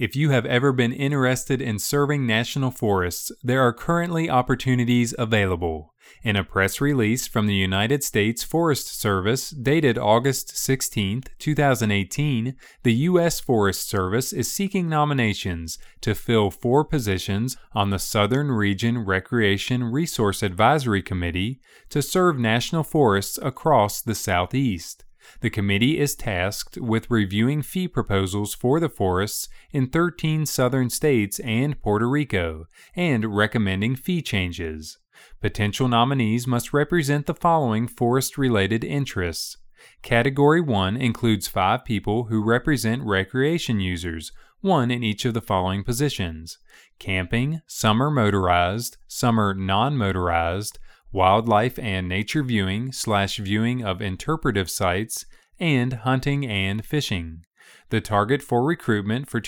If you have ever been interested in serving national forests, there are currently opportunities available. In a press release from the United States Forest Service dated August 16, 2018, the U.S. Forest Service is seeking nominations to fill 4 positions on the Southern Region Recreation Resource Advisory Committee to serve national forests across the Southeast. The committee is tasked with reviewing fee proposals for the forests in 13 southern states and Puerto Rico, and recommending fee changes. Potential nominees must represent the following forest-related interests. Category 1 includes 5 people who represent recreation users, 1 in each of the following positions: camping, summer motorized, summer non-motorized, wildlife and nature viewing/viewing of interpretive sites, and hunting and fishing. The target for recruitment for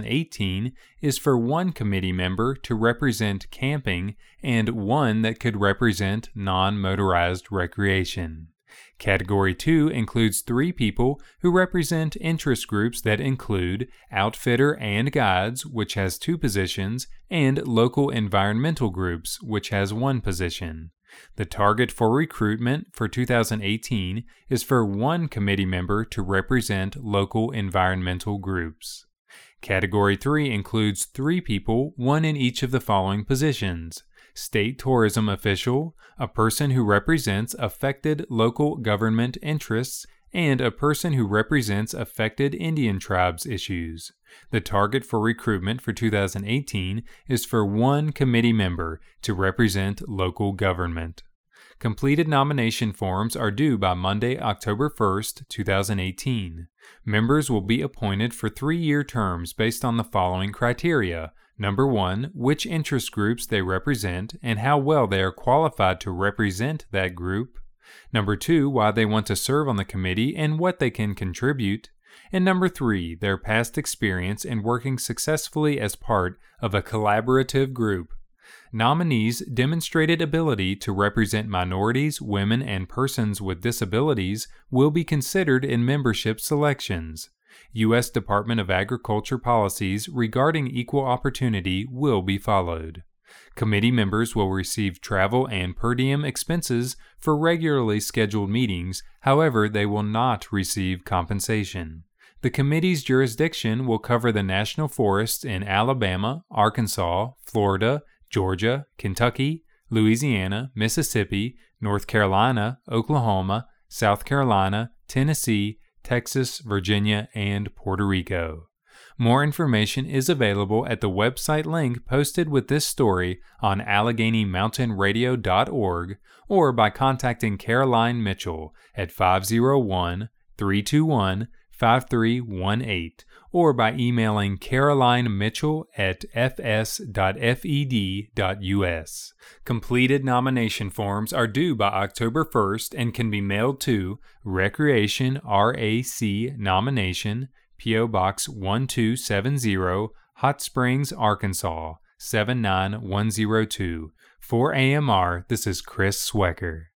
2018 is for 1 committee member to represent camping and 1 that could represent non-motorized recreation. Category 2 includes 3 people who represent interest groups that include Outfitter and Guides, which has 2 positions, and Local Environmental Groups, which has 1 position. The target for recruitment for 2018 is for 1 committee member to represent local environmental groups. Category 3 includes 3 people, 1 in each of the following positions: state tourism official, a person who represents affected local government interests, and a person who represents affected Indian tribes issues. The target for recruitment for 2018 is for 1 committee member to represent local government. Completed nomination forms are due by Monday, October 1st, 2018. Members will be appointed for 3-year terms based on the following criteria. Number 1, which interest groups they represent and how well they are qualified to represent that group. Number 2, why they want to serve on the committee and what they can contribute. And number 3, their past experience in working successfully as part of a collaborative group. Nominees' demonstrated ability to represent minorities, women, and persons with disabilities will be considered in membership selections. U.S. Department of Agriculture policies regarding equal opportunity will be followed. Committee members will receive travel and per diem expenses for regularly scheduled meetings, however, they will not receive compensation. The committee's jurisdiction will cover the national forests in Alabama, Arkansas, Florida, Georgia, Kentucky, Louisiana, Mississippi, North Carolina, Oklahoma, South Carolina, Tennessee, Texas, Virginia, and Puerto Rico. More information is available at the website link posted with this story on AlleghenyMountainRadio.org or by contacting Caroline Mitchell at 501-321-5318 or by emailing carolinemitchell@fs.fed.us. Completed nomination forms are due by October 1st and can be mailed to Recreation RAC Nomination, P.O. Box 1270, Hot Springs, Arkansas, 79102. For AMR, this is Chris Swecker.